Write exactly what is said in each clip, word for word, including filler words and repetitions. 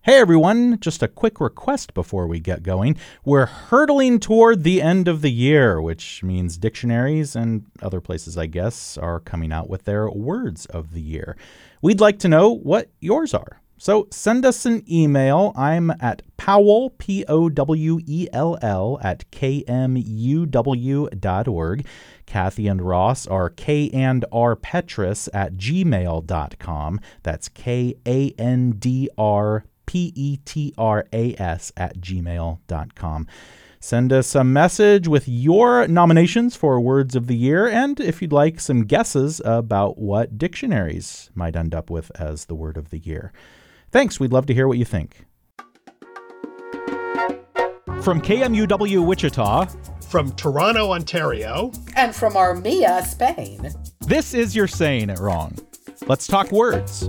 Hey everyone, just a quick request before we get going. We're hurtling toward the end of the year, which means dictionaries and other places, I guess, are coming out with their words of the year. We'd like to know what yours are. So send us an email. I'm at Powell, P O W E L L, at K M U W dot org. Kathy and Ross are K and R Petras at gmail dot com. That's K A N D R P E T R A S at gmail dot com. Send us a message with your nominations for Words of the Year, and if you'd like some guesses about what dictionaries might end up with as the Word of the Year. Thanks. We'd love to hear what you think. From K M U W Wichita. From Toronto, Ontario. And from Armenia, Spain. This is You're Saying It Wrong. Let's talk words.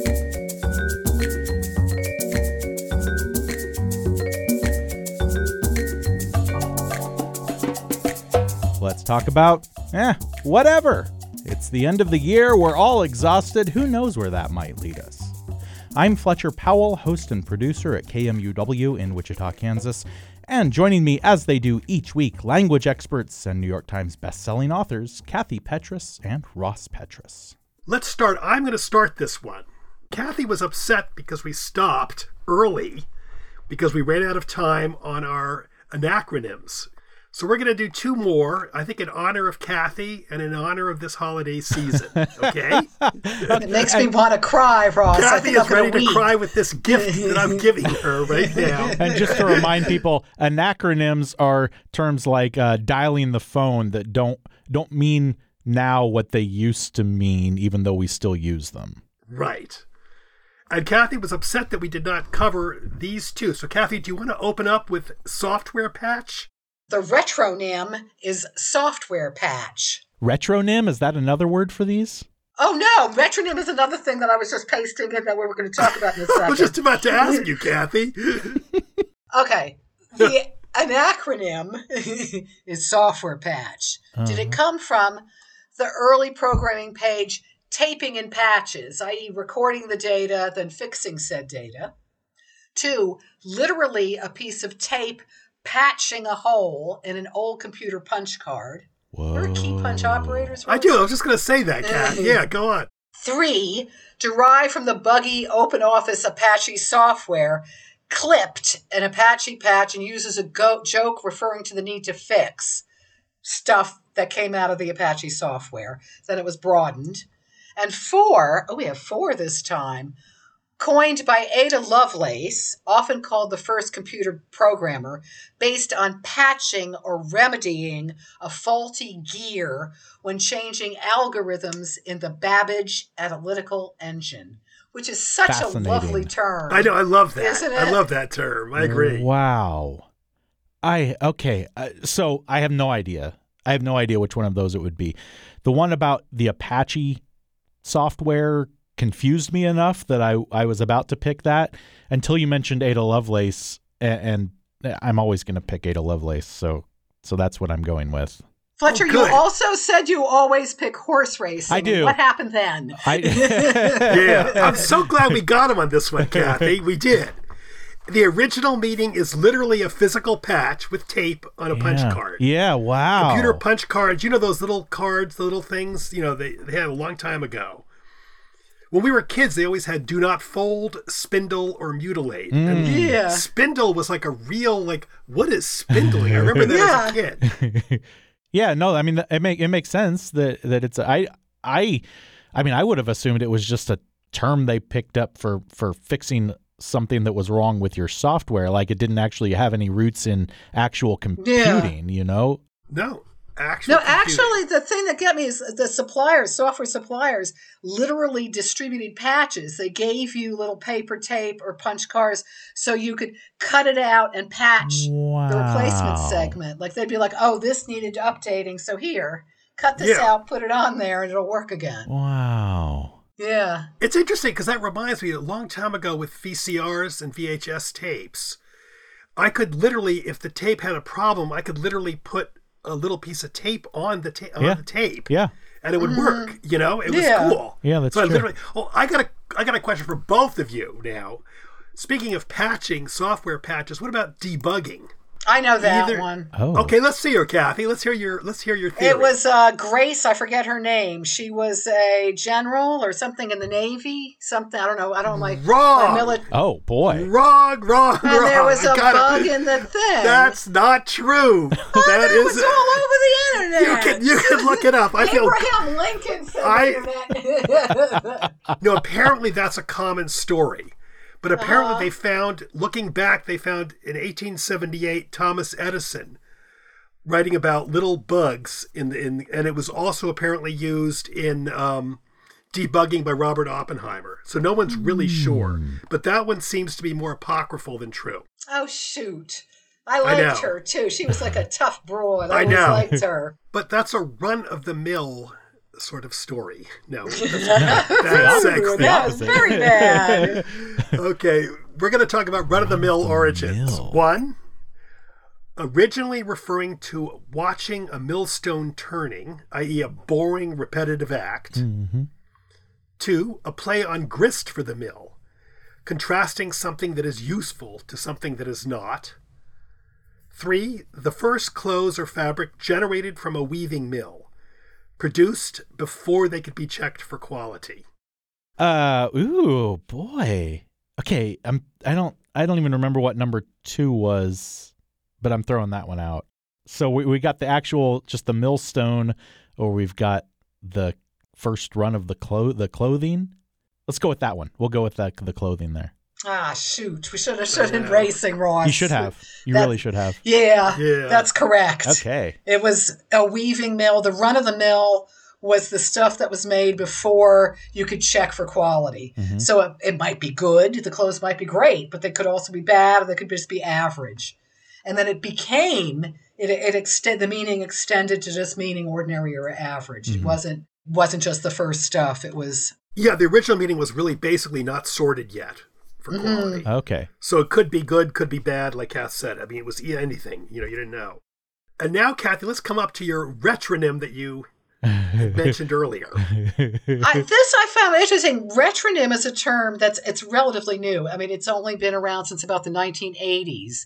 Let's talk about, eh, whatever. It's the end of the year. We're all exhausted. Who knows where that might lead us? I'm Fletcher Powell, host and producer at K M U W in Wichita, Kansas. And joining me, as they do each week, language experts and New York Times bestselling authors, Kathy Petras and Ross Petras. Let's start. I'm going to start this one. Kathy was upset because we stopped early because we ran out of time on our anacronyms. So we're going to do two more, I think in honor of Kathy and in honor of this holiday season, okay? It makes me want to cry, Ross. Kathy I think is I'm gonna ready to weep. cry with this gift that I'm giving her right now. And just to remind people, anacronyms are terms like uh, dialing the phone that don't don't mean now what they used to mean, even though we still use them. Right. And Kathy was upset that we did not cover these two. So Kathy, do you want to open up with software patch? The retronym is software patch. Retronym, is that another word for these? Oh, no. Retronym is another thing that I was just pasting in that we were going to talk about in a second. I was just about to ask you, Kathy. Okay. The anacronym is software patch. Uh-huh. Did it come from the early programming page taping in patches, that is recording the data, then fixing said data? Two, literally a piece of tape patching a hole in an old computer punch card. Whoa. You're a key punch operators. I do. I was just going to say that, Kathy. Yeah, go on. Three, derived from the buggy OpenOffice Apache software, clipped an Apache patch and uses a go- joke referring to the need to fix stuff that came out of the Apache software. Then it was broadened. And four, oh, we have four this time, coined by Ada Lovelace, often called the first computer programmer, based on patching or remedying a faulty gear when changing algorithms in the Babbage analytical engine, which is such a lovely term. I know, I love that. Isn't it? I love that term. I agree. Wow. I, okay, uh, so I have no idea. I have no idea which one of those it would be. The one about the Apache software confused me enough that I, I was about to pick that until you mentioned Ada Lovelace, and, and I'm always going to pick Ada Lovelace, so so that's what I'm going with. Fletcher, oh, you also said you always pick horse racing. I do. What happened then? I, yeah, I'm so glad we got him on this one, Kathy. We did. The original meaning is literally a physical patch with tape on a yeah. punch card. Yeah, wow. Computer punch cards. You know those little cards, the little things, you know, they, they had a long time ago. When we were kids, they always had do not fold, spindle, or mutilate. Mm. And yeah. spindle was like a real, like, what is spindling? I remember that yeah. as a kid. Yeah, no, I mean, it make it makes sense that, that it's, I, I, I mean, I would have assumed it was just a term they picked up for, for fixing something that was wrong with your software. Like it didn't actually have any roots in actual computing, yeah. you know? No. Actual no, computing. actually, the thing that got me is the suppliers, software suppliers, literally distributed patches. They gave you little paper tape or punch cards so you could cut it out and patch wow. the replacement segment. Like they'd be like, oh, this needed updating, so here, cut this yeah. out, put it on there, and it'll work again. Wow. Yeah. It's interesting because that reminds me, a long time ago with V C Rs and V H S tapes, I could literally, if the tape had a problem, I could literally put a little piece of tape on the, ta- yeah. on the tape. Yeah. And it would work, you know? It was yeah. cool. Yeah, that's so true. I literally, oh, I got a, I got a question for both of you now. Speaking of patching, software patches, what about debugging? I know that Either- one. Oh. Okay, let's see her, Kathy. Let's hear your let's hear your theory. It was uh, Grace. I forget her name. She was a general or something in the Navy. Something I don't know. I don't like Wrong. mili- Oh, boy. wrong, wrong, And wrong. there was I a gotta- bug in the thing. That's not true. Oh, that it was is all over the you internet. can you can look it up. I feel Abraham Lincoln said I- the internet. no. Apparently, that's a common story. But apparently, Uh-huh. they found, looking back, they found in eighteen seventy-eight Thomas Edison writing about little bugs in the in, and it was also apparently used in um, debugging by Robert Oppenheimer. So no one's really sure. But that one seems to be more apocryphal than true. Oh shoot! I liked know. her too. She was like a tough broad. I, I always know. liked her. But that's a run of the mill sort of story. No, that's bad, bad sex thing. That was very bad. Okay, we're going to talk about run-of-the-mill origins. mill. One, originally referring to watching a millstone turning, that is a boring, repetitive act. Mm-hmm. Two, a play on grist for the mill, contrasting something that is useful to something that is not. Three, the first clothes or fabric generated from a weaving mill, produced before they could be checked for quality. Uh, ooh, boy. Okay, I'm. I don't. I don't even remember what number two was, but I'm throwing that one out. So we we got the actual, just the millstone, or we've got the first run of the clo- the clothing. Let's go with that one. We'll go with the the clothing there. Ah, shoot. We should have started racing, Ross. You should have. You That- really should have. Yeah, Yeah. that's correct. Okay. It was a weaving mill. The run of the mill was the stuff that was made before you could check for quality. Mhm. So it, it might be good. The clothes might be great, but they could also be bad, or they could just be average. And then it became, it, it extend, the meaning extended to just meaning ordinary or average. It Mhm. wasn't wasn't just the first stuff. It was, Yeah, the original meaning was really basically not sorted yet for Mhm. quality. Okay. So it could be good, could be bad, like Kath said. I mean, it was anything. You know, you didn't know. And now, Kathy, let's come up to your retronym that you mentioned earlier. I, this I found interesting. Retronym is a term that's it's relatively new. I mean, it's only been around since about the nineteen eighties.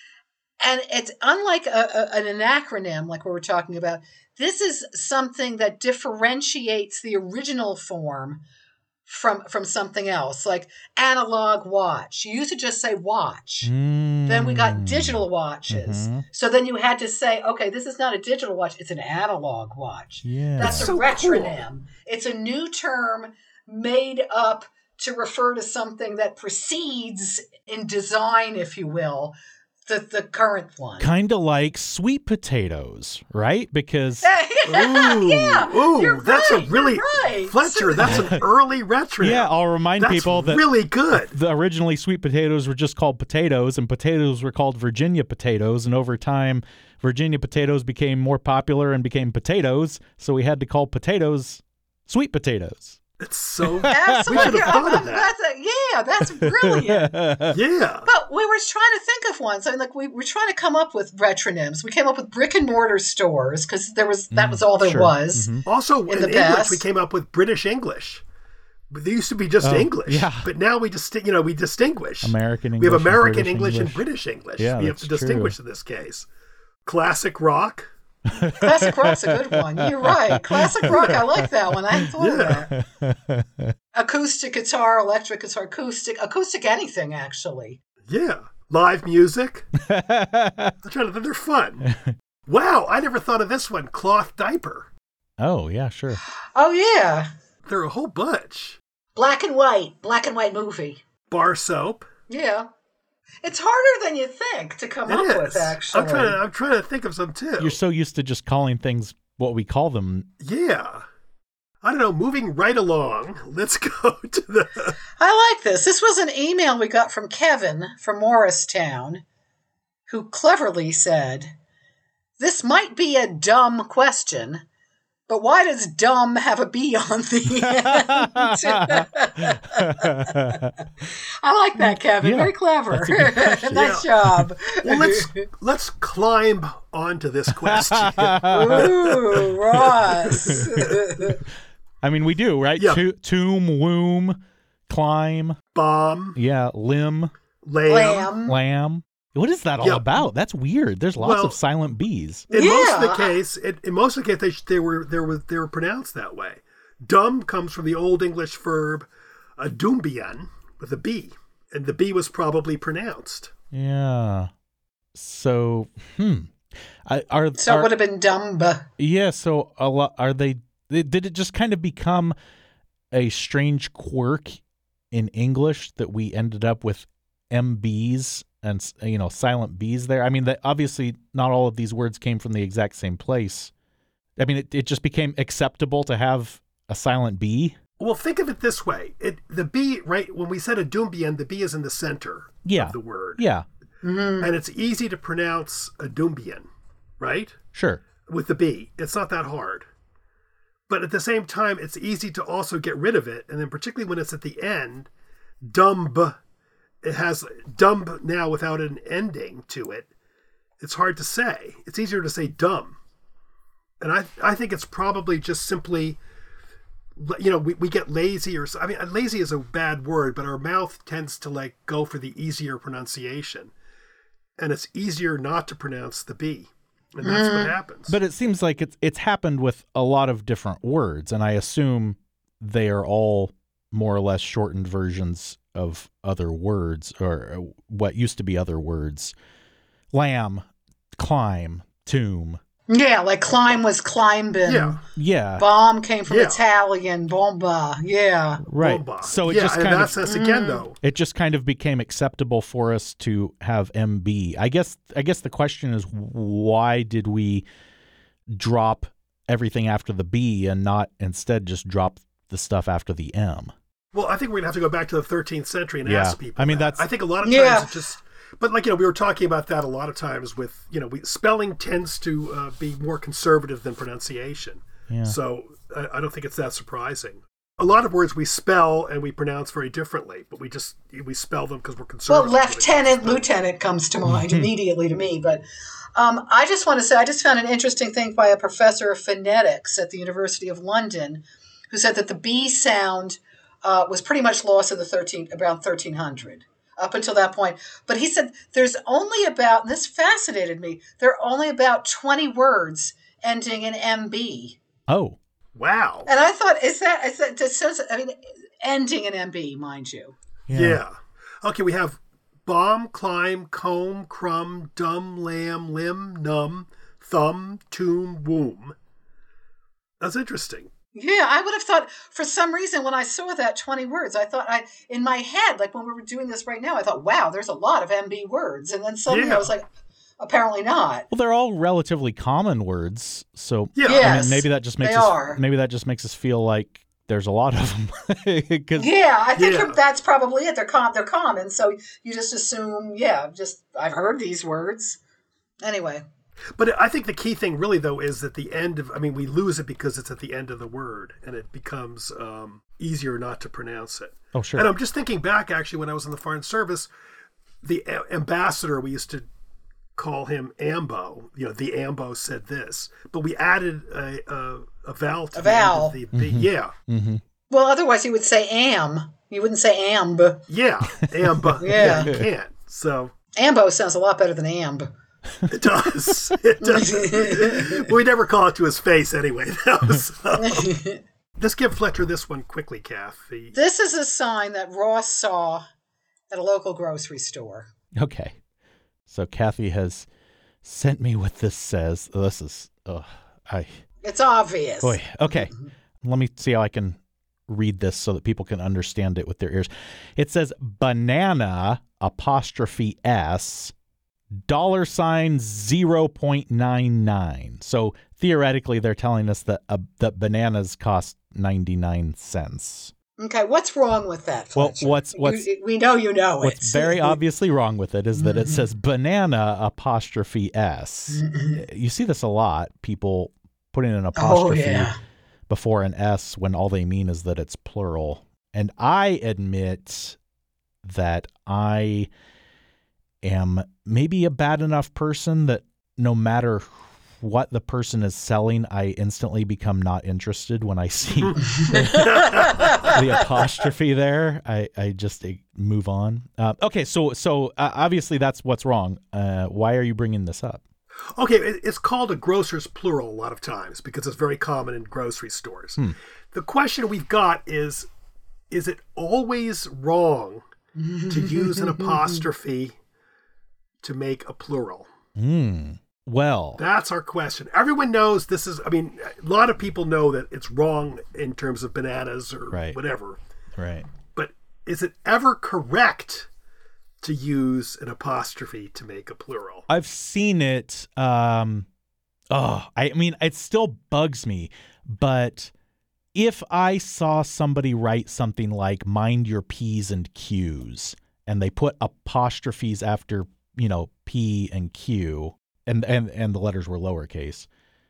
And it's unlike a, a, an acronym like we were talking about. This is something that differentiates the original form from from something else, like analog watch. You used to just say watch. Then we got digital watches. Mhm. So then you had to say, okay, this is not a digital watch, it's an analog watch. Yeah. That's That's a so retronym. It's a new term made up to refer to something that precedes in design, if you will, the, the current one. Kind of like sweet potatoes, right? Because Ooh, yeah, ooh, you're that's right, a really you're right. Fletcher. That's an early retronym. yeah, I'll remind that's people that really good. the originally sweet potatoes were just called potatoes, and potatoes were called Virginia potatoes, and over time Virginia potatoes became more popular and became potatoes, so we had to call potatoes sweet potatoes. It's so. Absolutely. We should have thought of that. That's a, yeah, that's brilliant. Yeah. But we were trying to think of one. So like we were trying to come up with retronyms. We came up with brick and mortar stores because there was that was all there Sure. was. Mhm. Also, In in, the English, past. we came up with British English. But they used to be just Oh, English. yeah. But now we just, you know, we distinguish. American We English. have American and English, British and British English. Yeah, we have to that's true. distinguish in this case. Classic rock. Classic rock's a good one. You're right. Classic rock, I like that one. I hadn't thought of that. Acoustic guitar, electric guitar, acoustic, acoustic anything actually. Yeah. Live music. I'm trying to think. They're fun. Wow, I never thought of this one. Cloth diaper. Oh, yeah, sure. Oh yeah, There are a whole bunch. black and white, black and white movie. Bar soap. Yeah, it's harder than you think to come It up is. with. Actually, I'm trying to. I'm trying to think of some too. You're so used to just calling things what we call them. Yeah. I don't know. Moving right along. Let's go to the. I like this. This was an email we got from Kevin from Morristown, who cleverly said, "This might be a dumb question, but why does dumb have a B on the end?" I like that, Kevin. Yeah, Very clever. that's a good question. Nice Yeah. job. Well, let's let's climb onto this question. Ooh, Ross. I mean, we do, right? Yeah. To- tomb, womb, climb, bomb, yeah, limb, lamb. Lamb. lamb. What is that all Yeah. about? That's weird. There's lots Well, of silent B's. In most of the Yeah. case, it, in most of the case, they, they were they were they were pronounced that way. Dumb comes from the Old English verb adumbian with a B, and the B was probably pronounced. Yeah. So, hmm. I, are So it are, would have been dumb. yeah. So a lot. Are they? Did it just kind of become a strange quirk in English that we ended up with M Bs and, you know, silent Bs there? I mean, that obviously not all of these words came from the exact same place. I mean, it, it just became acceptable to have a silent B. Well, think of it this way: it the B, right? When we said adumbian, the B is in the center Yeah. of the word, Yeah. and it's easy to pronounce adumbian, right? Sure. With the B, it's not that hard. But at the same time, it's easy to also get rid of it, and then particularly when it's at the end, dumb. It has dumb now without an ending to it. It's hard to say. It's easier to say dumb. And I I think it's probably just simply, you know, we, we get lazy or, I mean, lazy is a bad word, but our mouth tends to like go for the easier pronunciation. And it's easier not to pronounce the B. And that's what happens. But it seems like it's it's happened with a lot of different words, and I assume they are all more or less shortened versions of other words, or what used to be other words. Lamb, climb, tomb. Yeah, like climb was climbing. Yeah. Yeah. Bomb came from Yeah. Italian, bomba. Yeah. Right. Bomba. So it yeah, just and kind that's of us again, though. it just kind of became acceptable for us to have M B. I guess I guess the question is, why did we drop everything after the B and not instead just drop the stuff after the M? Well, I think we're going to have to go back to the thirteenth century and Yeah. ask people. I mean, that. that's- I think a lot of times Yeah. it just, but like, you know, we were talking about that a lot of times with, you know, we, spelling tends to uh, be more conservative than pronunciation. Yeah. So I, I don't think it's that surprising. A lot of words we spell and we pronounce very differently, but we just, we spell them because we're Well, conservative. lieutenant, lieutenant comes to mind immediately to me. But um, I just want to say, I just found an interesting thing by a professor of phonetics at the University of London, who said that the B sound uh, was pretty much lost in the thirteen around thirteen hundred. Up until that point. But he said there's only about, and this fascinated me, there are only about twenty words ending in M B. Oh. Wow. And I thought, is that, is that, that says, I mean, ending in M B, mind you. Yeah. Okay, we have bomb, climb, comb, crumb, dumb, lamb, limb, numb, thumb, tomb, womb. That's interesting. Yeah, I would have thought, for some reason, when I saw that twenty words, I thought, I in my head, like when we were doing this right now, I thought, wow, there's a lot of M B words. And then suddenly Yeah. I was like, apparently not. Well, they're all relatively common words, so Yeah. I Yes, mean, maybe that just makes they us are. maybe that just makes us feel like there's a lot of them. 'Cause- Yeah, I think Yeah. you're- that's probably it. They're com- they're common, so you just assume, yeah, just I've heard these words. Anyway, But I think the key thing really, though, is at the end of, I mean, we lose it because it's at the end of the word and it becomes um, easier not to pronounce it. Oh, sure. And I'm just thinking back, actually, when I was in the Foreign Service, the a- ambassador, we used to call him Ambo. You know, the Ambo said this. But we added a, a, a vowel to A the end vowel. of the B. Yeah. well, otherwise you would say am. You wouldn't say amb. Yeah. Ambo. Yeah. You can't. So Ambo sounds a lot better than amb. it does. It does. We never call it to his face anyway, though. So. Let's give Fletcher this one quickly, Kath. The, This is a sign that Ross saw at a local grocery store. Okay. So Kathy has sent me what this says. Oh, this is, oh, I, It's obvious. boy. Okay. Let me see how I can read this so that people can understand it with their ears. It says banana apostrophe S dollar sign zero point nine nine. So theoretically, they're telling us that uh, that bananas cost ninety-nine cents. Okay, what's wrong with that, Well, Fletcher? what's- what's- You- we know you know What's it. very obviously wrong with it is that it says banana apostrophe S. You see this a lot, people putting an Oh, apostrophe yeah. before an S when all they mean is that it's plural. And I admit that I am maybe a bad enough person that no matter what the person is selling, I instantly become not interested when I see the, the apostrophe there. I, I just uh, move on. Uh, okay, so so uh, obviously that's what's wrong. Uh, why are you bringing this up? Okay, it's called a grocer's plural a lot of times because it's very common in grocery stores. Hmm. The question we've got is, is it always wrong to use an apostrophe to make a plural? Hmm. Well, that's our question. Everyone knows this is, I mean, a lot of people know that it's wrong in terms of bananas or right. whatever. Right. But is it ever correct to use an apostrophe to make a plural? I've seen it. Um, oh, I mean, it still bugs me. But if I saw somebody write something like "mind your P's and Q's" and they put apostrophes after, you know, P and Q, and and and the letters were lowercase,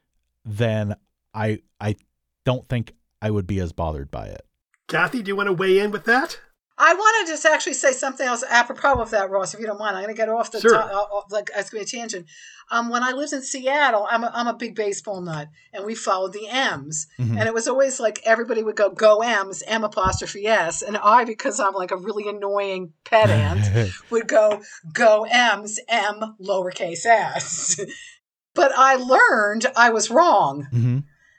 then I I don't think I would be as bothered by it. Kathy, do you want to weigh in with that? I want to just actually say something else apropos of that, Ross, if you don't mind. I'm going to get off the sure. top, uh, like it's going to be a tangent. Um, when I lived in Seattle, I'm a, I'm a big baseball nut, and we followed the M's, mm-hmm. and it was always like everybody would go go M's, M apostrophe S, and I, because I'm like a really annoying pedant, would go go M's, M lowercase s. But I learned I was wrong. Mm-hmm.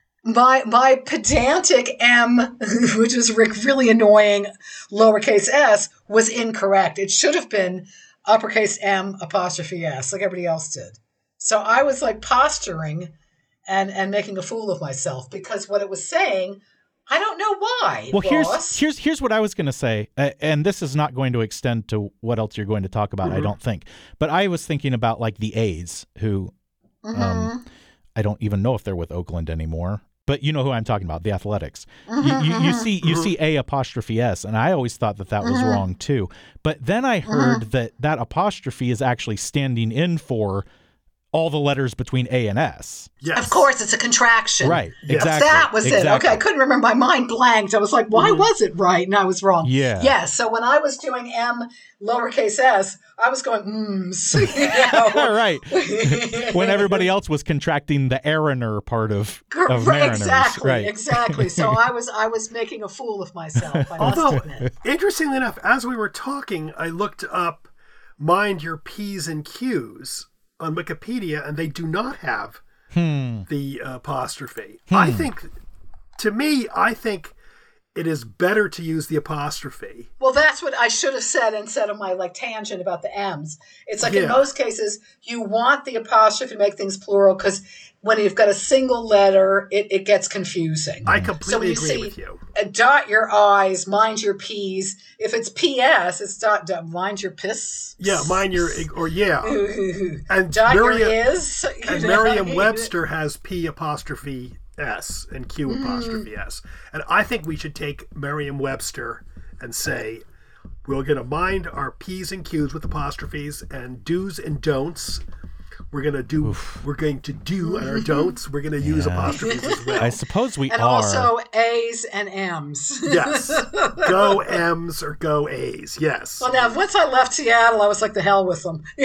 My my pedantic M, which is really annoying, lowercase s, was incorrect. It should have been uppercase M apostrophe S, like everybody else did. So I was like posturing and, and making a fool of myself because what it was saying, I don't know why. Well, Ross. here's here's here's what I was going to say, uh, and this is not going to extend to what else you're going to talk about, mm-hmm. I don't think. But I was thinking about like the A's, who mm-hmm. um, I don't even know if they're with Oakland anymore. But you know who I'm talking about, the Athletics. You, you, you see you see A apostrophe S, and I always thought that that was mm-hmm. wrong too. But then I heard mm-hmm. that that apostrophe is actually standing in for all the letters between A and S. Yes. Of course, it's a contraction. Right, yes. exactly. That was exactly. it. Okay, I couldn't remember. My mind blanked. I was like, why mm-hmm. was it right? And I was wrong. Yeah. Yeah, so when I was doing M lowercase s, I was going, mms. You know? Right. When everybody else was contracting the Aaroner part of, of Mariners. Exactly, right. exactly. So I was I was making a fool of myself, I must Although, admit. Interestingly enough, as we were talking, I looked up mind your P's and Q's on Wikipedia, and they do not have hmm. the apostrophe. Hmm. I think, to me, I think it is better to use the apostrophe. Well, that's what I should have said instead of my like tangent about the M's. It's like yeah. in most cases, you want the apostrophe to make things plural because when you've got a single letter, it, it gets confusing. I completely so agree see, with you. Uh, dot your I's, mind your P's. If it's P S, it's dot, dot mind your piss. Yeah, mind your, or yeah. and dot Merriam, your is. And Merriam-Webster has P apostrophe S and Q mm. apostrophe S. And I think we should take Merriam-Webster and say, we're going to mind our P's and Q's with apostrophes and do's and don'ts. We're gonna do. Oof. We're going to do, and our don'ts. We're going to use yeah. apostrophes as well. I suppose we and are. And also A's and M's. Yes, go M's or go A's. Yes. Well, now once I left Seattle, I was like, the hell with them. They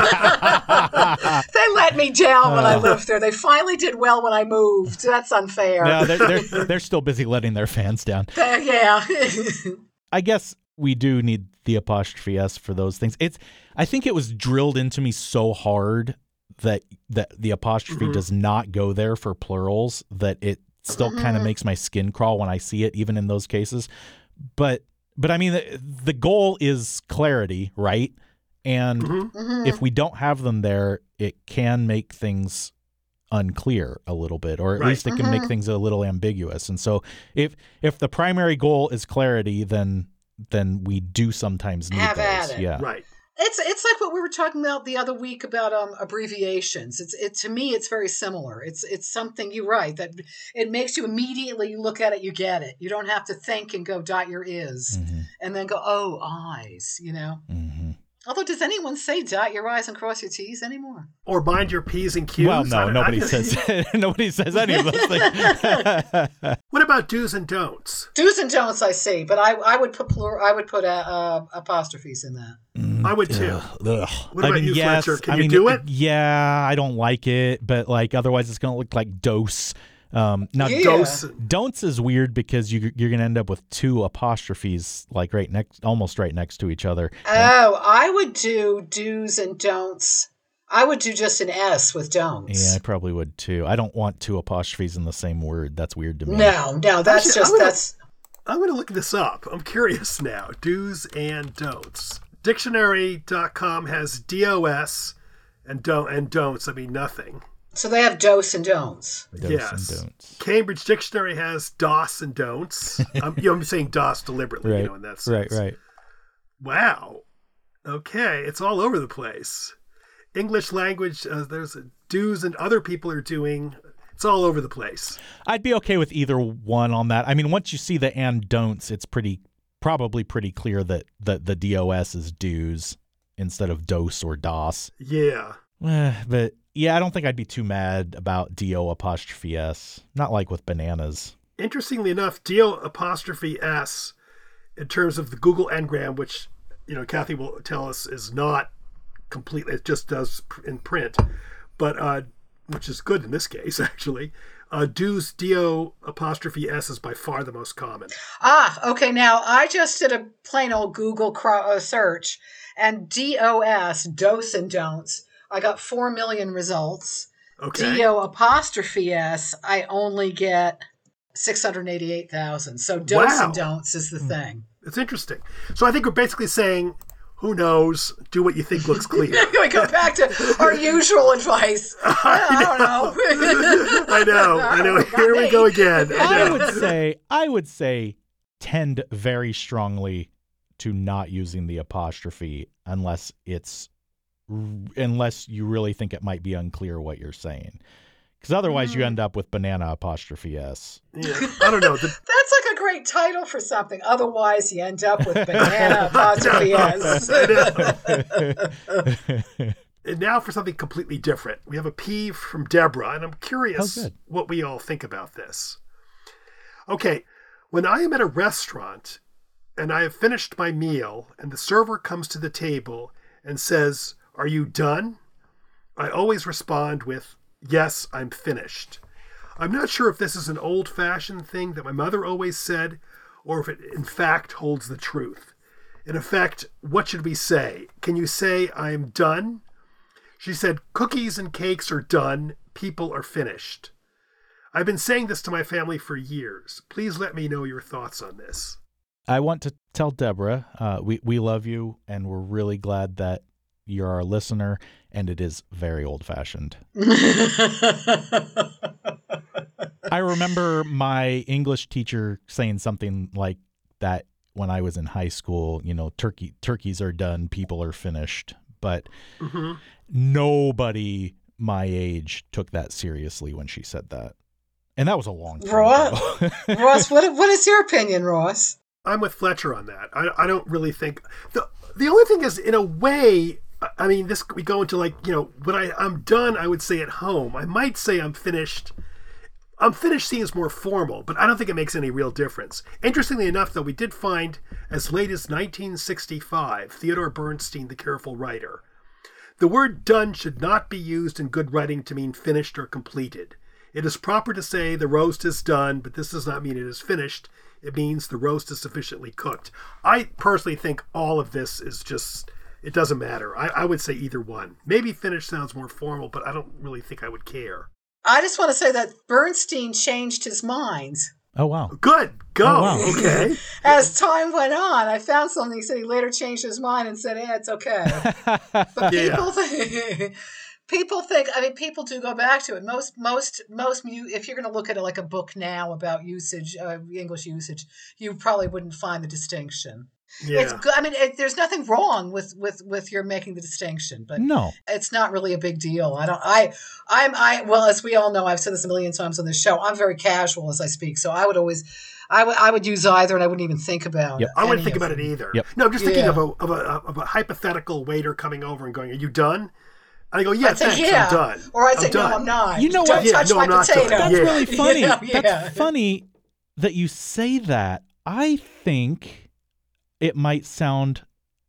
let me down when uh, I lived there. They finally did well when I moved. That's unfair. No, they're they're, they're still busy letting their fans down. Uh, yeah. I guess we do need the apostrophe S for those things. It's. I think it was drilled into me so hard that that the apostrophe mm-hmm. does not go there for plurals that it still mm-hmm. kind of makes my skin crawl when I see it, even in those cases. But but I mean, the, the goal is clarity, right? And mm-hmm. if we don't have them there, it can make things unclear a little bit, or at right. least it can mm-hmm. make things a little ambiguous. And so if if the primary goal is clarity, then then we do sometimes need have those. At it. Yeah. Right. It's it's like what we were talking about the other week about um, abbreviations. It's it to me it's very similar. It's it's something you're right that it makes you immediately you look at it, you get it. You don't have to think and go dot your is mm-hmm. and then go oh eyes. You know. Mm-hmm. Although does anyone say dot your I's and cross your T's anymore? Or mind your P's and Q's? Well, no, nobody says nobody says any of those things. What about do's and don'ts? Do's and don'ts I see, but I I would put plur- I would put uh, uh, apostrophes in that. Mm. I would too. Ugh, ugh. What I about mean, you, yes, Fletcher? Can I you mean, do it? Yeah, I don't like it, but like otherwise it's going to look like dose. Um, now, Yeah. Dose. don'ts is weird because you, you're going to end up with two apostrophes like right next, almost right next to each other. Oh, I would do do's and don'ts. I would do just an S with don'ts. Yeah, I probably would too. I don't want two apostrophes in the same word. That's weird to me. No, no, that's Actually, just I'm gonna- that's. I'm going to look this up. I'm curious now. Do's and don'ts. Dictionary dot com has D O S and don't and don'ts. I mean nothing. So they have dos and don'ts. Dos yes. and don'ts. Cambridge Dictionary has DOS and don'ts. I'm, you know, I'm saying DOS deliberately, Right, you know, in that right, sense. right. Wow. Okay, it's all over the place. English language, uh, there's a do's and other people are doing. It's all over the place. I'd be okay with either one on that. I mean, once you see the and don'ts, it's pretty probably pretty clear that the, the D O S is do's instead of dose or dos. Yeah. Eh, but yeah, I don't think I'd be too mad about D O apostrophe S. Not like with bananas. Interestingly enough, D O apostrophe S, in terms of the Google Ngram, which, you know, Kathy will tell us is not complete. It just does pr- in print, but uh, which is good in this case, actually. Uh, do's D O apostrophe S is by far the most common. Ah, okay. Now I just did a plain old Google cro- uh, search, and D O S, dos and don'ts, I got four million results. Okay. D O apostrophe S, I only get six hundred eighty-eight thousand. So dos Wow. and don'ts is the thing. It's interesting. So I think we're basically saying, who knows? Do what you think looks clear. We go back to our usual advice. I don't know. I know. I know. Here we go again. I I know. would say I would say tend very strongly to not using the apostrophe unless it's unless you really think it might be unclear what you're saying. Because otherwise you end up with banana apostrophe S. Yeah. I don't know. The, That's like a great title for something. Otherwise, you end up with banana apostrophe S. And now for something completely different. We have a peeve from Deborah, and I'm curious Oh, good. what we all think about this. Okay, when I am at a restaurant and I have finished my meal and the server comes to the table and says, "Are you done?" I always respond with, "Yes, I'm finished." I'm not sure if this is an old-fashioned thing that my mother always said, or if it in fact holds the truth. In effect, what should we say? Can you say, "I am done"? She said, "Cookies and cakes are done. People are finished." I've been saying this to my family for years. Please let me know your thoughts on this. I want to tell Deborah, uh, we, we love you and we're really glad that you're our listener, and it is very old-fashioned. I remember my English teacher saying something like that when I was in high school, you know, turkey turkeys are done, people are finished. But Mm-hmm. nobody my age took that seriously when she said that. And that was a long time Ross, ago. Ross, what what is your opinion, Ross? I'm with Fletcher on that. I, I don't really think the the only thing is, in a way, I- I mean, this we go into like, you know, when I I'm done, I would say at home. I might say I'm finished. I'm finished seems more formal, but I don't think it makes any real difference. Interestingly enough, though, we did find as late as nineteen sixty-five, Theodore Bernstein, the careful writer, the word "done" should not be used in good writing to mean finished or completed. It is proper to say the roast is done, but this does not mean it is finished. It means the roast is sufficiently cooked. I personally think all of this is just, it doesn't matter. I, I would say either one. Maybe finished sounds more formal, but I don't really think I would care. I just want to say that Bernstein changed his mind Oh, wow. Good. Go. Oh, wow. Okay. as time went on. I found something. He said he later changed his mind and said, "Yeah, it's okay." But Yeah. people think, people think. I mean, people do go back to it. Most, most, most. mu- If you're going to look at it like a book now about usage, uh, English usage, you probably wouldn't find the distinction. It's Yeah. good. I mean, it, there's nothing wrong with with with your making the distinction, but No. it's not really a big deal. I don't. I. I'm. I. Well, as we all know, I've said this a million times on this show. I'm very casual as I speak, so I would always, I would. I would use either, and I wouldn't even think about. Yep. I wouldn't any think of about it them. either. Yep. No, I'm just thinking Yeah. of a, of a of a hypothetical waiter coming over and going, "Are you done?" And I go, "Yeah, I'd say thanks, yeah, I'm done." or I'd I'm say done. no, I'm not. You know Don't what? Yeah, touch no, my I'm not done. potato. That's Yeah. really funny. You know, That's yeah. funny that you say that. I think it might sound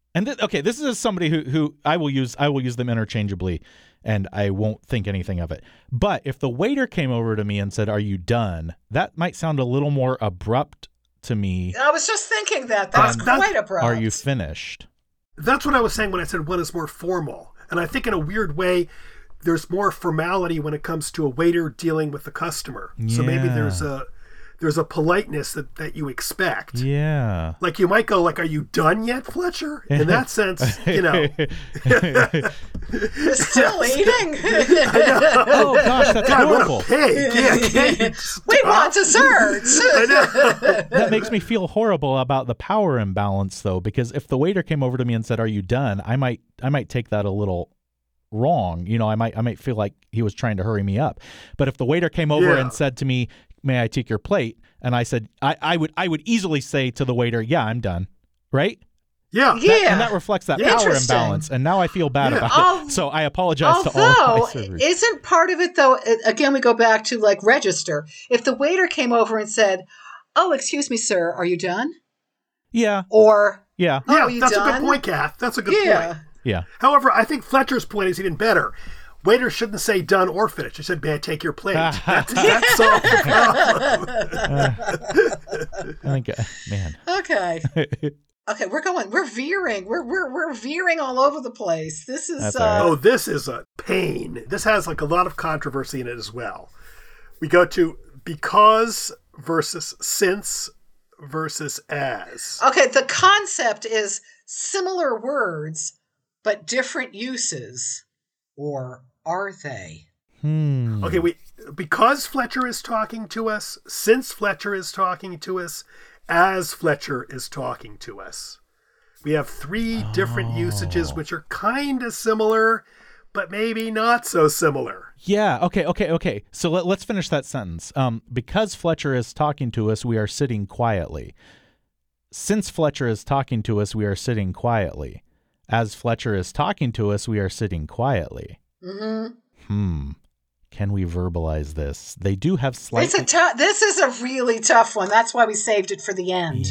And th- okay, this is somebody who who I will use I will use them interchangeably, and I won't think anything of it. But if the waiter came over to me and said, "Are you done?" that might sound a little more abrupt to me. I was just thinking that. That's Um, that- quite abrupt. Are you finished? That's what I was saying when I said one is more formal. And I think in a weird way, there's more formality when it comes to a waiter dealing with the customer. So maybe Yeah. there's a there's a politeness that, that you expect. Yeah. Like you might go like, "Are you done yet, Fletcher?" In that sense, you know. You're still eating? Oh gosh, that's God, what horrible. a pig. Yeah, can't you We stop? want desserts. I know. That makes me feel horrible about the power imbalance, though, because if the waiter came over to me and said, "Are you done?" I might I might take that a little wrong. You know, I might I might feel like he was trying to hurry me up. But if the waiter came over Yeah. and said to me, "May I take your plate?" and I said, I, I would I would easily say to the waiter, "Yeah, I'm done." Right? Yeah. Yeah. That- and that reflects that power Interesting. imbalance. And now I feel bad Yeah. about Al- it. So I apologize to all Although, of my servers. isn't part of it, though, it- again, we go back to like register. If the waiter came over and said, "Oh, excuse me, sir, are you done?" Yeah, Or, yeah, "Oh, Yeah, are you that's a done?" good point, Kath. That's a good Yeah. point. yeah. However, I think Fletcher's point is even better. Waiter shouldn't say done or finished. He said, "May I take your plate?" That's, that solves the problem. I think, uh, man. Okay. Okay, we're going. We're veering. We're we're we're veering all over the place. This is That's uh, all right. Oh, this is a pain. This has like a lot of controversy in it as well. We go to because versus since versus as. okay. The concept is similar words, but different uses, or are they? Hmm. Okay, we because Fletcher is talking to us, since Fletcher is talking to us, as Fletcher is talking to us. We have three different usages which are kind of similar, but maybe not so similar. Yeah. Okay. Okay. Okay. So let, let's finish that sentence. Um, because Fletcher is talking to us, we are sitting quietly. Since Fletcher is talking to us, we are sitting quietly. As Fletcher is talking to us, we are sitting quietly. Mm-hmm. Hmm. Can we verbalize this? They do have slightly. It's a tough. This is a really tough one. That's why we saved it for the end.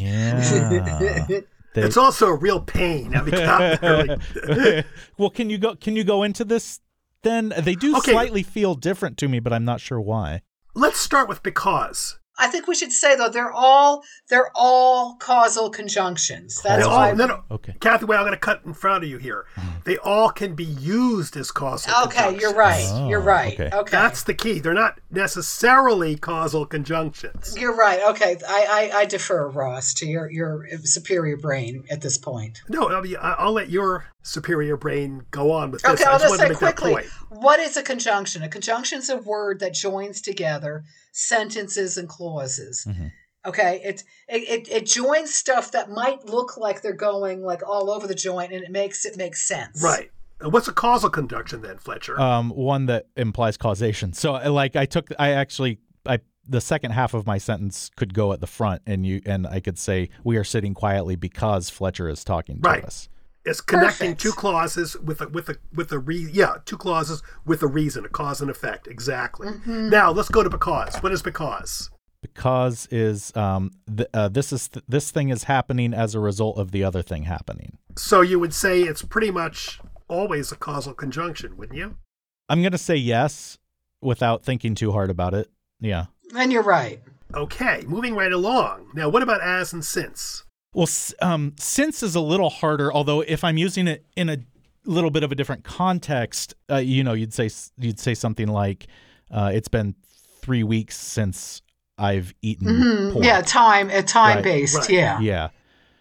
Yeah. They- It's also a real pain. I mean, God, really- well, can you go? Can you go into this? Then they do Okay. slightly feel different to me, but I'm not sure why. Let's start with because. I think we should say though they're all they're all causal conjunctions. That's They why. all, no, no. Okay. Kathy, wait, I'm going to cut in front of you here. They all can be used as causal Okay, you're conjunctions. right. Oh, you're right. okay. Okay. That's the key. They're not necessarily causal conjunctions. You're right. Okay, I, I I defer, Ross, to your your superior brain at this point. No, I mean, I- I'll let your superior brain go on with this. Okay, I I'll just just wanted say to make that quickly, point. what is a conjunction? A conjunction is a word that joins together sentences and clauses. Mhm. Okay, it, it it it joins stuff that might look like they're going like all over the joint, and it makes it make sense. Right. And what's a causal conjunction then, Fletcher? Um, one that implies causation. So, uh, like, I took, I actually, I the second half of my sentence could go at the front, and you and I could say we are sitting quietly because Fletcher is talking to Right. us. It's connecting Perfect. two clauses with a with a with a re yeah two clauses with a reason, a cause and effect. Exactly. Mm-hmm. Now let's go to because. What is because? Because is um, th- uh, this is th- this thing is happening as a result of the other thing happening. So you would say it's pretty much always a causal conjunction, wouldn't you? I'm gonna say yes without thinking too hard about it. Yeah. And you're right. Okay, moving right along. Now, what about as and since? Well, s- um, since is a little harder. Although if I'm using it in a little bit of a different context, uh, you know, you'd say s- you'd say something like, uh, "It's been three weeks since I've eaten Mhm. pork." Yeah, time uh, time Right. based. Right. Yeah. Yeah.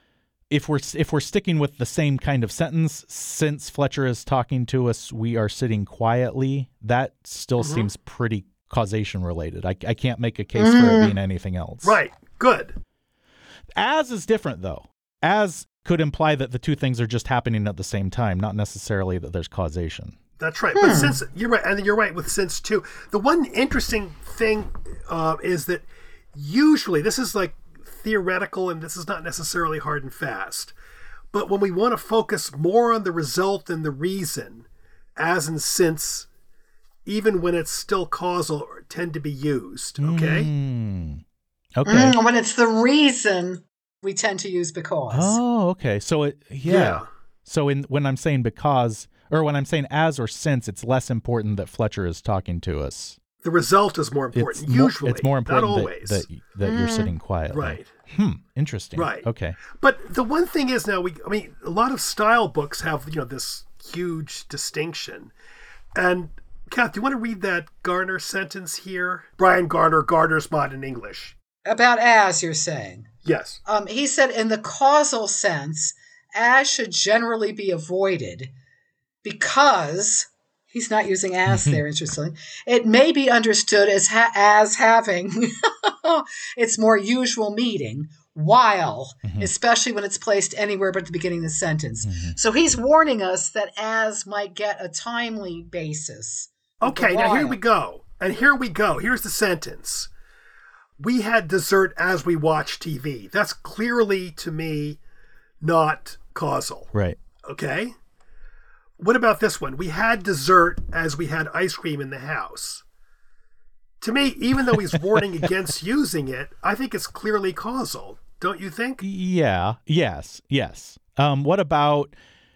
If we're if we're sticking with the same kind of sentence, since Fletcher is talking to us, we are sitting quietly. That still Mhm. seems pretty causation related. I, I can't make a case for it being anything else. Right. Good. As is different though. As could imply that the two things are just happening at the same time, not necessarily that there's causation. That's right. But since you're right, and you're right with since too. The one interesting thing uh, is that usually this is like theoretical, and this is not necessarily hard and fast. But when we want to focus more on the result than the reason, as and since, even when it's still causal, tend to be used. Okay. Mm. Okay. Mm, when it's the reason, we tend to use because. Oh, okay. So it yeah. Yeah. So in when I'm saying because, or when I'm saying as or since, it's less important that Fletcher is talking to us. The result is more important. It's more, Usually, it's more important not that, always. that, that mm. you're sitting quietly. Right. Hmm. Interesting. Right. Okay. But the one thing is now we, I mean, a lot of style books have, you know, this huge distinction. And Kath, do you want to read that Garner sentence here? Brian Garner, Garner's Modern English. About as, you're saying? Yes. Um, he said, in the causal sense, as should generally be avoided because, he's not using as there, interestingly, it may be understood as ha- as having its more usual meaning, while, mm-hmm. especially when it's placed anywhere but at the beginning of the sentence. Mm-hmm. So he's warning us that as might get a timely basis. Okay, now here we go. And here we go. Here's the sentence. We had dessert as we watched T V. That's clearly, to me, not causal. Right. Okay? What about this one? We had dessert as we had ice cream in the house. To me, even though he's warning against using it, I think it's clearly causal. Don't you think? Yeah. Yes. Yes. Um, what about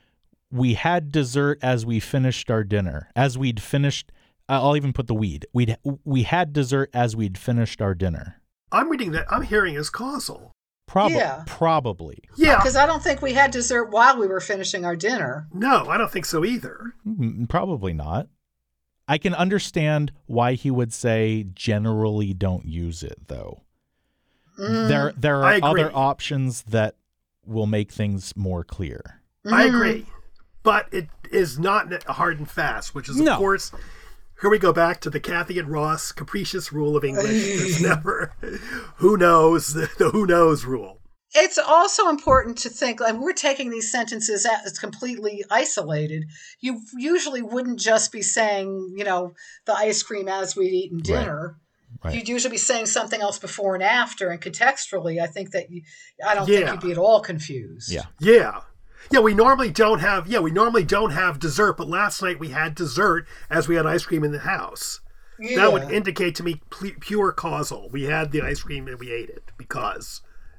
we had dessert as we finished our dinner? As we'd finished, I'll even put the weed. We'd we had dessert as we'd finished our dinner. I'm reading that. I'm hearing as causal. Probably. Yeah. Probably. Yeah. Because I don't think we had dessert while we were finishing our dinner. No, I don't think so either. Probably not. I can understand why he would say generally don't use it, though. Mm, there there are other options that will make things more clear. Mm. I agree. But it is not hard and fast, which is, of no. course, here we go back to the Kathy and Ross capricious rule of English. There's never, who knows, the, the who knows rule. It's also important to think, like, we're taking these sentences as completely isolated. You usually wouldn't just be saying, you know, the ice cream as we'd eaten dinner. Right. Right. You'd usually be saying something else before and after. And contextually, I think that you, I don't yeah. think you'd be at all confused. Yeah. Yeah. Yeah, we normally don't have, yeah, we normally don't have dessert, but last night we had dessert as we had ice cream in the house. Yeah. That would indicate to me pu- pure causal. We had the ice cream and we ate it because...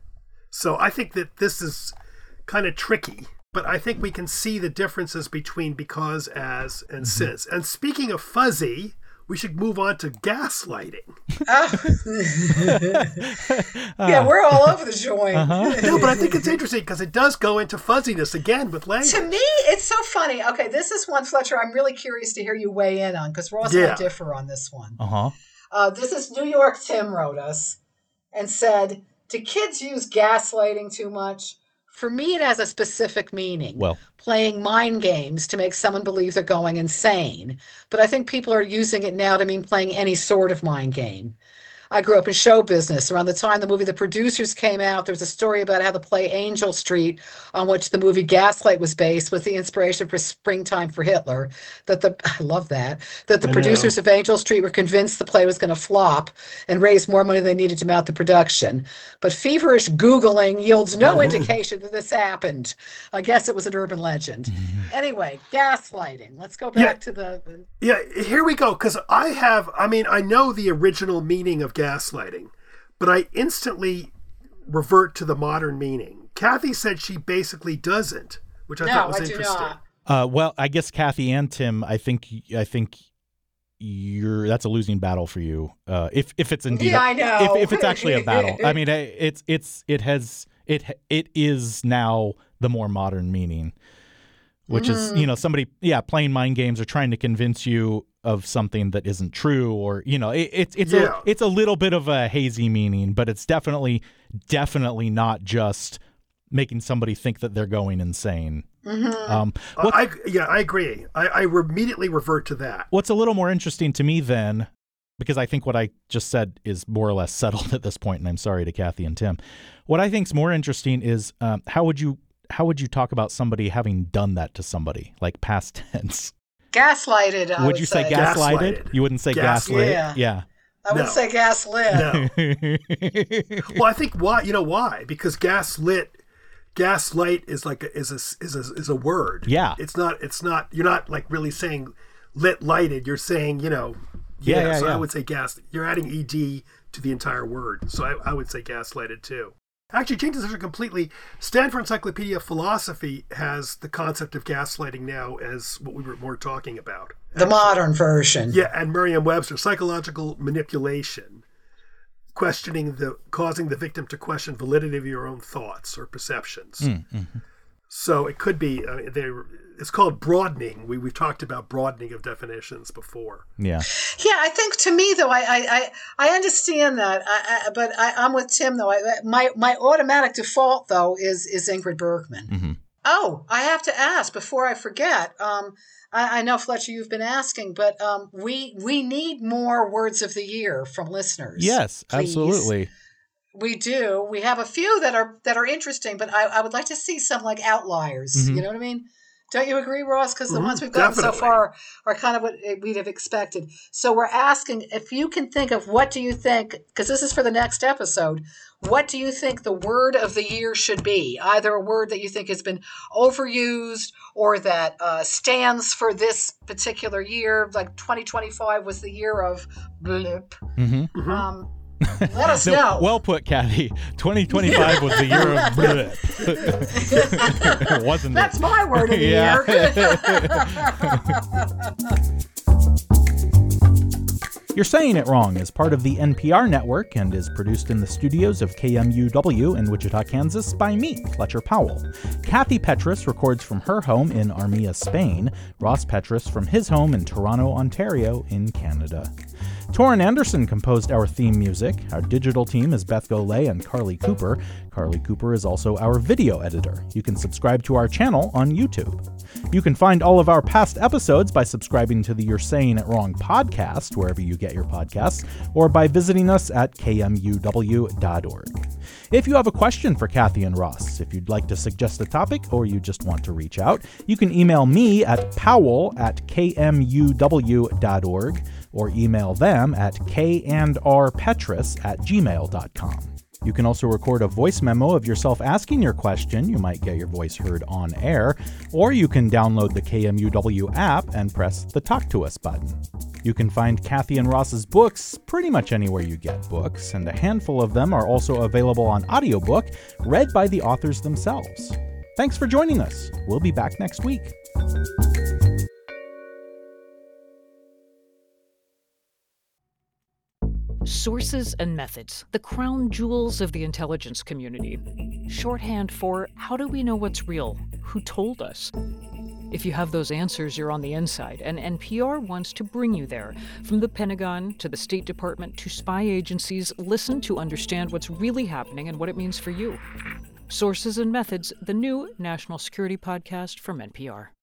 So I think that this is kind of tricky, but I think we can see the differences between because, as, and mm-hmm. since. And speaking of fuzzy, we should move on to gaslighting. Oh. Yeah, we're all over the joint. Uh-huh. No, but I think it's interesting because it does go into fuzziness again with language. To me, it's so funny. Okay, this is one, Fletcher, I'm really curious to hear you weigh in on because Ross yeah. and I differ on this one. Uh-huh. Uh, this is New York Tim wrote us and said... Do kids use gaslighting too much? For me, it has a specific meaning. Well, playing mind games to make someone believe they're going insane. But I think people are using it now to mean playing any sort of mind game. I grew up in show business. Around the time the movie The Producers came out, there was a story about how the play Angel Street, on which the movie Gaslight was based, was the inspiration for Springtime for Hitler. That the I love that. That the I producers know. of Angel Street were convinced the play was going to flop and raise more money than they needed to mount the production. But feverish Googling yields no indication that this happened. I guess it was an urban legend. Anyway, gaslighting. Let's go back yeah. to the... Yeah, here we go. Because I have, I mean, I know the original meaning of gaslighting, but I instantly revert to the modern meaning. Kathy said she basically doesn't, which I no, thought was I interesting. Do not. Uh, well, I guess Kathy and Tim, I think, I think you're that's a losing battle for you. Uh, if if it's indeed, yeah, I know. If, if it's actually a battle, I mean, it's it's it has it it is now the more modern meaning, which mm. is you know somebody yeah playing mind games or trying to convince you of something that isn't true, or you know it, it's it's yeah. a it's a little bit of a hazy meaning, but it's definitely definitely not just making somebody think that they're going insane. Mm-hmm. Um, uh, I yeah I agree. I, I immediately revert to that. What's a little more interesting to me then, because I think what I just said is more or less settled at this point, and I'm sorry to Kathy and Tim. What I think is more interesting is um, how would you how would you talk about somebody having done that to somebody, like past tense? Gaslighted, I would, would you say, say gaslighted? gaslighted? You wouldn't say Gas- gaslit? Yeah. yeah. I would no. say gaslit. No. Well, I think why, you know why? Because gaslit, gaslight is like a, is a, is a, is a word. Yeah. It's not, it's not, you're not like really saying lit lighted. You're saying, you know, yeah. yeah, yeah so yeah. I would say gas, you're adding ed to the entire word. So I, I would say gaslighted too. Actually, change the subject completely. Stanford Encyclopedia of Philosophy has the concept of gaslighting now as what we were more talking about. The modern version. Yeah, and Merriam-Webster, psychological manipulation, questioning the, causing the victim to question validity of your own thoughts or perceptions. Mm-hmm. So it could be, uh, they, it's called broadening. We, we've talked about broadening of definitions before. Yeah. Yeah, I think to me, though, I I, I, I understand that. I, I, but I, I'm with Tim, though. I, my my automatic default, though, is, is Ingrid Bergman. Mm-hmm. Oh, I have to ask before I forget. Um, I, I know, Fletcher, you've been asking, but um, we we need more words of the year from listeners. Yes, please. absolutely. We do. We have a few that are that are interesting, but I, I would like to see some like outliers. Mm-hmm. You know what I mean? Don't you agree, Ross? Because the Mm-hmm, ones we've gotten definitely. so far are kind of what we'd have expected. So we're asking if you can think of what do you think, because this is for the next episode, what do you think the word of the year should be? Either a word that you think has been overused or that uh, stands for this particular year, like twenty twenty-five was the year of blip. Mm-hmm. Mm-hmm. Um, let us No, know. well put, Kathy. twenty twenty-five was the year of blip. Wasn't That's it? my word of the Yeah. year. You're Saying It Wrong is part of the N P R network and is produced in the studios of K M U W in Wichita, Kansas by me, Fletcher Powell. Kathy Petrus records from her home in Armia, Spain. Ross Petrus from his home in Toronto, Ontario in Canada. Torrin Anderson composed our theme music. Our digital team is Beth Golay and Carly Cooper. Carly Cooper is also our video editor. You can subscribe to our channel on YouTube. You can find all of our past episodes by subscribing to the You're Saying It Wrong podcast, wherever you get your podcasts, or by visiting us at k m u w dot org. If you have a question for Kathy and Ross, if you'd like to suggest a topic, or you just want to reach out, you can email me at powell at k m u w dot org or email them at k and r petrus at gmail dot com. You can also record a voice memo of yourself asking your question. You might get your voice heard on air, or you can download the K M U W app and press the Talk to Us button. You can find Kathy and Ross's books pretty much anywhere you get books, and a handful of them are also available on audiobook, read by the authors themselves. Thanks for joining us. We'll be back next week. Sources and methods, the crown jewels of the intelligence community. Shorthand for how do we know what's real? Who told us? If you have those answers, you're on the inside, and N P R wants to bring you there. From the Pentagon to the State Department to spy agencies, listen to understand what's really happening and what it means for you. Sources and Methods, the new national security podcast from N P R.